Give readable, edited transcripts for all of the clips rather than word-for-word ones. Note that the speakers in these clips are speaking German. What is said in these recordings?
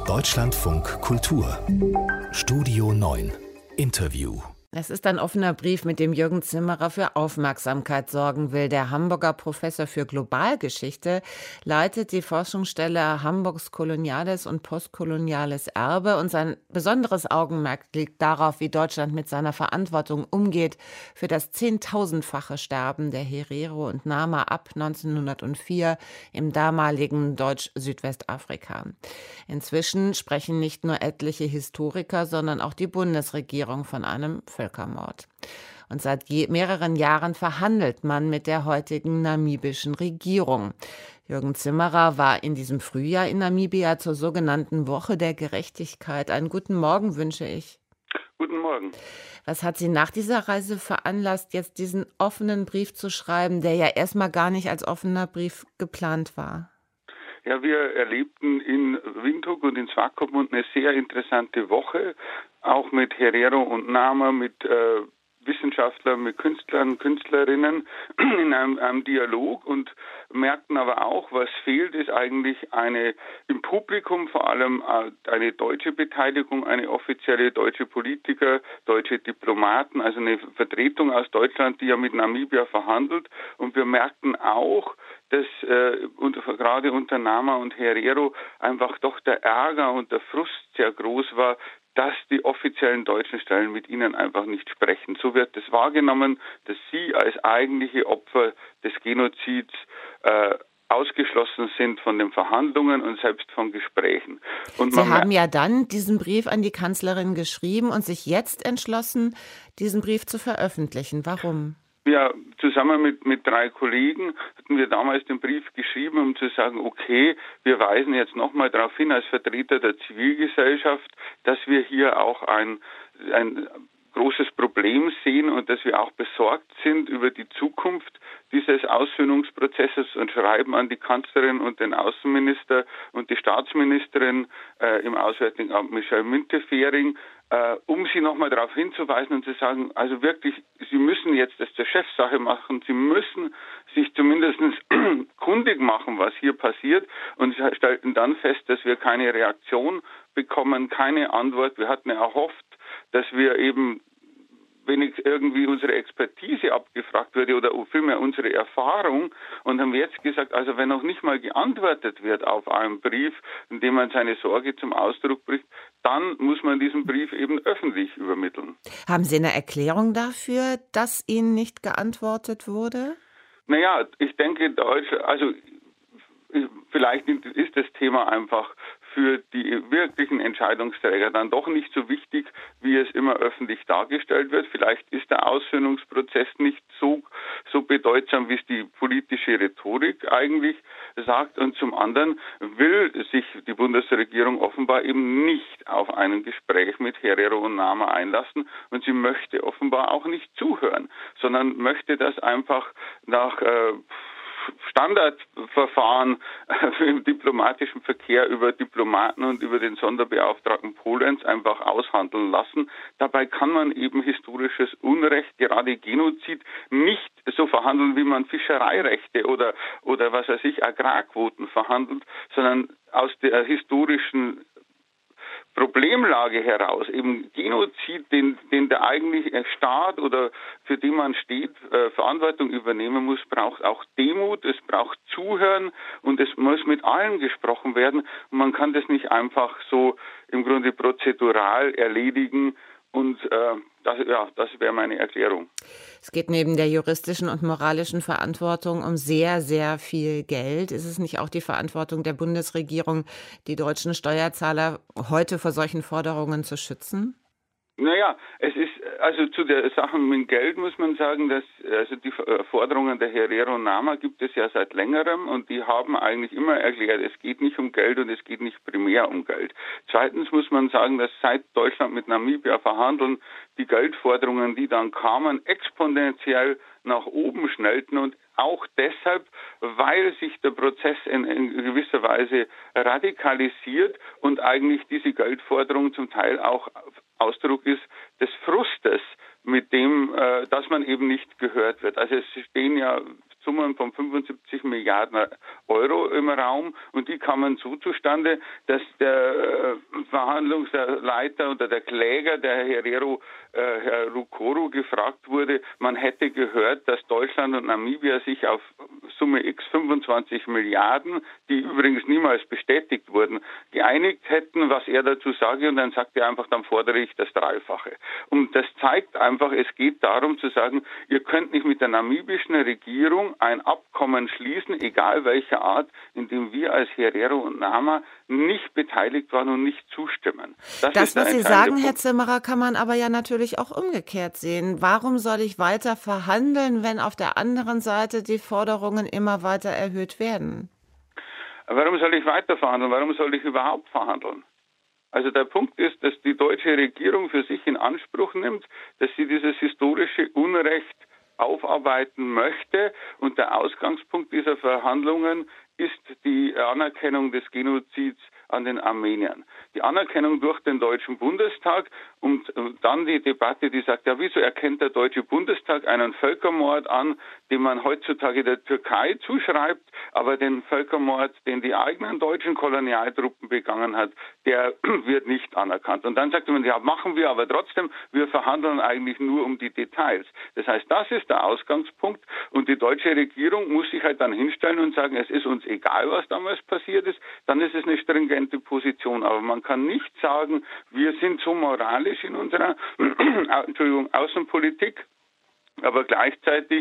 Deutschlandfunk Kultur Studio 9 Interview. Es ist ein offener Brief, mit dem Jürgen Zimmerer für Aufmerksamkeit sorgen will. Der Hamburger Professor für Globalgeschichte leitet die Forschungsstelle Hamburgs koloniales und postkoloniales Erbe und sein besonderes Augenmerk liegt darauf, wie Deutschland mit seiner Verantwortung umgeht für das zehntausendfache Sterben der Herero und Nama ab 1904 im damaligen Deutsch-Südwestafrika. Inzwischen sprechen nicht nur etliche Historiker, sondern auch die Bundesregierung von einem Völkermord. Und seit mehreren Jahren verhandelt man mit der heutigen namibischen Regierung. Jürgen Zimmerer war in diesem Frühjahr in Namibia zur sogenannten Woche der Gerechtigkeit. Einen guten Morgen wünsche ich. Guten Morgen. Was hat Sie nach dieser Reise veranlasst, jetzt diesen offenen Brief zu schreiben, der ja erstmal gar nicht als offener Brief geplant war? Ja, wir erlebten in Windhoek und in Swakopmund eine sehr interessante Woche, auch mit Herero und Nama, mit Wissenschaftlern, mit Künstlern, Künstlerinnen in einem Dialog und merkten aber auch, was fehlt, ist eigentlich im Publikum vor allem eine deutsche Beteiligung, eine offizielle deutsche Politiker, deutsche Diplomaten, also eine Vertretung aus Deutschland, die ja mit Namibia verhandelt. Und wir merkten auch, dass gerade unter Nama und Herero einfach doch der Ärger und der Frust sehr groß war, dass die offiziellen deutschen Stellen mit ihnen einfach nicht sprechen. So wird es wahrgenommen, dass sie als eigentliche Opfer des Genozids ausgeschlossen sind von den Verhandlungen und selbst von Gesprächen. Und Sie haben ja dann diesen Brief an die Kanzlerin geschrieben und sich jetzt entschlossen, diesen Brief zu veröffentlichen. Warum? Ja, zusammen mit 3 Kollegen hatten wir damals den Brief geschrieben, um zu sagen, okay, wir weisen jetzt nochmal darauf hin als Vertreter der Zivilgesellschaft, dass wir hier auch ein großes Problem sehen und dass wir auch besorgt sind über die Zukunft dieses Aussöhnungsprozesses und schreiben an die Kanzlerin und den Außenminister und die Staatsministerin im Auswärtigen Amt Michelle Müntefering, um sie nochmal darauf hinzuweisen und zu sagen, also wirklich, Sie müssen jetzt das zur Chefsache machen, Sie müssen sich zumindest kundig machen, was hier passiert, und sie stellten dann fest, dass wir keine Reaktion bekommen, keine Antwort. Wir hatten erhofft, dass wir eben wenig irgendwie unsere Expertise abgefragt würde oder vielmehr unsere Erfahrung, und haben jetzt gesagt, also wenn noch nicht mal geantwortet wird auf einen Brief, in dem man seine Sorge zum Ausdruck bringt, dann muss man diesen Brief eben öffentlich übermitteln. Haben Sie eine Erklärung dafür, dass Ihnen nicht geantwortet wurde? Naja, ich denke, vielleicht ist das Thema einfach für die wirklichen Entscheidungsträger dann doch nicht so wichtig, wie es immer öffentlich dargestellt wird. Vielleicht ist der Aussöhnungsprozess nicht so bedeutsam, wie es die politische Rhetorik eigentlich sagt. Und zum anderen will sich die Bundesregierung offenbar eben nicht auf ein Gespräch mit Herero und Nama einlassen. Und sie möchte offenbar auch nicht zuhören, sondern möchte das einfach nach Standardverfahren im diplomatischen Verkehr über Diplomaten und über den Sonderbeauftragten Polens einfach aushandeln lassen. Dabei kann man eben historisches Unrecht, gerade Genozid, nicht so verhandeln, wie man Fischereirechte oder was weiß ich, Agrarquoten verhandelt, sondern aus der historischen Problemlage heraus, eben Genozid, den der eigentliche Staat oder für den man steht, Verantwortung übernehmen muss, braucht auch Demut, es braucht Zuhören und es muss mit allen gesprochen werden. Und man kann das nicht einfach so im Grunde prozedural erledigen. Und das wäre meine Erklärung. Es geht neben der juristischen und moralischen Verantwortung um sehr, sehr viel Geld. Ist es nicht auch die Verantwortung der Bundesregierung, die deutschen Steuerzahler heute vor solchen Forderungen zu schützen? Naja, es ist, also zu der Sache mit Geld muss man sagen, dass die Forderungen der Herero und Nama gibt es ja seit längerem und die haben eigentlich immer erklärt, es geht nicht um Geld und es geht nicht primär um Geld. Zweitens muss man sagen, dass seit Deutschland mit Namibia verhandeln, die Geldforderungen, die dann kamen, exponentiell nach oben schnellten und auch deshalb, weil sich der Prozess in gewisser Weise radikalisiert und eigentlich diese Geldforderung zum Teil auch Ausdruck ist des Frustes, mit dem, dass man eben nicht gehört wird. Also es stehen ja Summen von 75 Milliarden Euro im Raum und die kamen so zustande, dass der Verhandlungsleiter oder der Kläger, der Herero, Herr Rukoro, gefragt wurde, man hätte gehört, dass Deutschland und Namibia sich auf Summe X 25 Milliarden, die übrigens niemals bestätigt wurden, geeinigt hätten, was er dazu sage, und dann sagt er einfach, dann fordere ich das Dreifache. Und das zeigt einfach, es geht darum zu sagen, ihr könnt nicht mit der namibischen Regierung ein Abkommen schließen, egal welcher Art, in dem wir als Herero und Nama nicht beteiligt waren und nicht zustimmen. Das, was Sie sagen, Punkt. Herr Zimmerer, kann man aber ja natürlich auch umgekehrt sehen. Warum soll ich weiter verhandeln, wenn auf der anderen Seite die Forderungen immer weiter erhöht werden? Warum soll ich weiter verhandeln? Warum soll ich überhaupt verhandeln? Also der Punkt ist, dass die deutsche Regierung für sich in Anspruch nimmt, dass sie dieses historische Unrecht aufarbeiten möchte, und der Ausgangspunkt dieser Verhandlungen ist die Anerkennung des Genozids an den Armeniern. Die Anerkennung durch den Deutschen Bundestag und dann die Debatte, die sagt, ja, wieso erkennt der Deutsche Bundestag einen Völkermord an, den man heutzutage der Türkei zuschreibt, aber den Völkermord, den die eigenen deutschen Kolonialtruppen begangen hat, der wird nicht anerkannt. Und dann sagt man, ja, machen wir, aber trotzdem, wir verhandeln eigentlich nur um die Details. Das heißt, das ist der Ausgangspunkt, und die deutsche Regierung muss sich halt dann hinstellen und sagen, es ist uns egal, was damals passiert ist, dann ist es eine stringente Position. Aber man kann nicht sagen, wir sind so moralisch in unserer Außenpolitik, aber gleichzeitig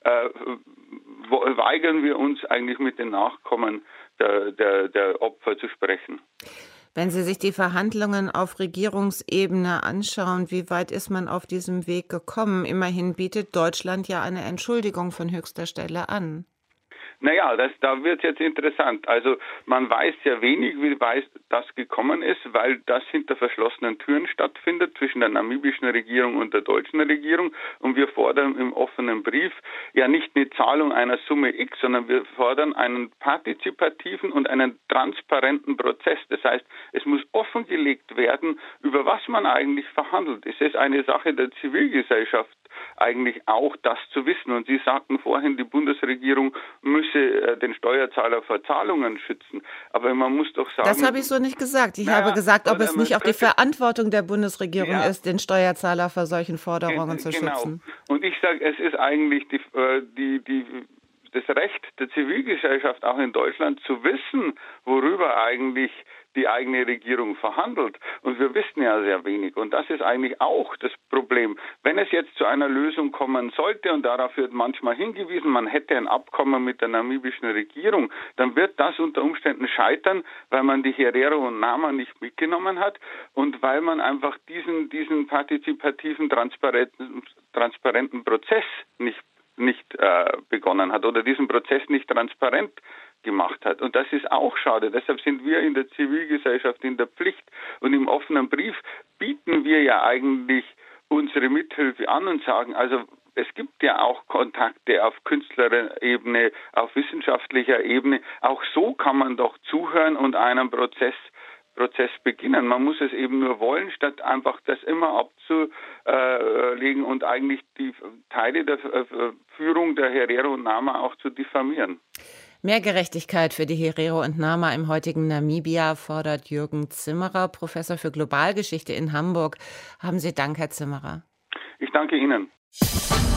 weigern wir uns eigentlich mit den Nachkommen der Opfer zu sprechen. Wenn Sie sich die Verhandlungen auf Regierungsebene anschauen, wie weit ist man auf diesem Weg gekommen? Immerhin bietet Deutschland ja eine Entschuldigung von höchster Stelle an. Naja, da wird es jetzt interessant. Also man weiß sehr wenig, wie weit das gekommen ist, weil das hinter verschlossenen Türen stattfindet zwischen der namibischen Regierung und der deutschen Regierung. Und wir fordern im offenen Brief ja nicht eine Zahlung einer Summe X, sondern wir fordern einen partizipativen und einen transparenten Prozess. Das heißt, es muss offengelegt werden, über was man eigentlich verhandelt. Es ist eine Sache der Zivilgesellschaft, eigentlich auch das zu wissen. Und Sie sagten vorhin, die Bundesregierung müsse den Steuerzahler vor Zahlungen schützen. Aber man muss doch sagen... Das habe ich so nicht gesagt. Ich habe gesagt, ob es nicht auch die Verantwortung der Bundesregierung ist, den Steuerzahler vor solchen Forderungen zu schützen. Und ich sage, es ist eigentlich das Recht der Zivilgesellschaft auch in Deutschland zu wissen, worüber eigentlich die eigene Regierung verhandelt. Und wir wissen ja sehr wenig. Und das ist eigentlich auch das Problem. Wenn es jetzt zu einer Lösung kommen sollte, und darauf wird manchmal hingewiesen, man hätte ein Abkommen mit der namibischen Regierung, dann wird das unter Umständen scheitern, weil man die Herero und Nama nicht mitgenommen hat und weil man einfach diesen partizipativen, transparenten Prozess nicht begonnen hat oder diesen Prozess nicht transparent gemacht hat. Und das ist auch schade. Deshalb sind wir in der Zivilgesellschaft in der Pflicht. Und im offenen Brief bieten wir ja eigentlich unsere Mithilfe an und sagen, also es gibt ja auch Kontakte auf Künstlerebene, auf wissenschaftlicher Ebene. Auch so kann man doch zuhören und einen Prozess beginnen. Man muss es eben nur wollen, statt einfach das immer abzulegen und eigentlich die Teile der Führung der Herero und Nama auch zu diffamieren. Mehr Gerechtigkeit für die Herero und Nama im heutigen Namibia fordert Jürgen Zimmerer, Professor für Globalgeschichte in Hamburg. Haben Sie Dank, Herr Zimmerer. Ich danke Ihnen.